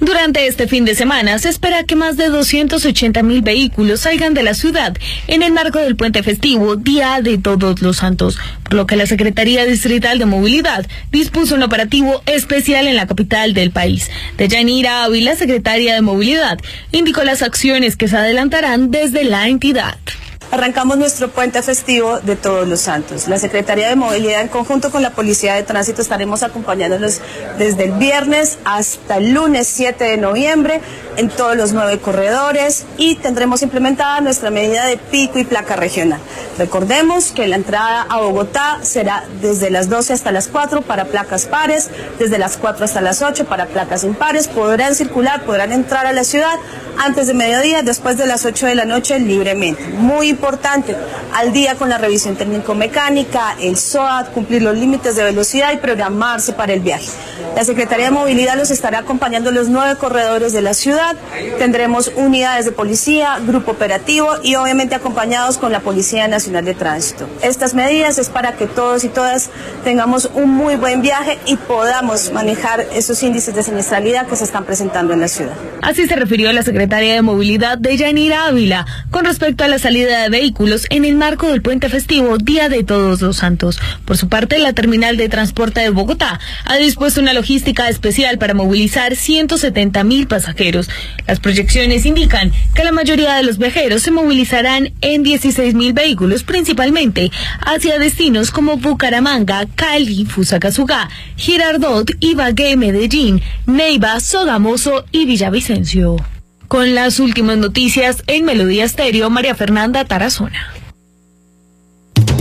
Durante este fin de semana se espera que más de 280.000 vehículos salgan de la ciudad en el marco del puente festivo Día de Todos los Santos, por lo que la Secretaría Distrital de Movilidad dispuso un operativo especial en la capital del país. Deyanira Ávila, secretaria de Movilidad, indicó las acciones que se adelantarán desde la entidad. Arrancamos nuestro puente festivo de Todos los Santos. La Secretaría de Movilidad, en conjunto con la Policía de Tránsito, estaremos acompañándolos desde el viernes hasta el lunes 7 de noviembre en todos los 9 corredores y tendremos implementada nuestra medida de pico y placa regional. Recordemos que la entrada a Bogotá será desde las 12 hasta las 4 para placas pares, desde las 4 hasta las 8 para placas impares. Podrán circular, podrán entrar a la ciudad antes de mediodía, después de las 8 de la noche libremente. Muy importante, al día con la revisión técnico-mecánica, el SOAT, cumplir los límites de velocidad y programarse para el viaje. La Secretaría de Movilidad los estará acompañando en los 9 corredores de la ciudad. Tendremos unidades de policía, grupo operativo y obviamente acompañados con la Policía Nacional de Tránsito. Estas medidas es para que todos y todas tengamos un muy buen viaje y podamos manejar esos índices de siniestralidad que se están presentando en la ciudad. Así se refirió la Secretaria de Movilidad Deyanira Ávila con respecto a la salida de vehículos en el marco del puente festivo Día de Todos los Santos. Por su parte, la Terminal de Transporte de Bogotá ha dispuesto una logística especial para movilizar 170.000 pasajeros. Las proyecciones indican que la mayoría de los viajeros se movilizarán en 16.000 vehículos, principalmente hacia destinos como Bucaramanga, Cali, Fusagasugá, Girardot, Ibagué, Medellín, Neiva, Sogamoso y Villavicencio. Con las últimas noticias en Melodía Estéreo, María Fernanda Tarazona.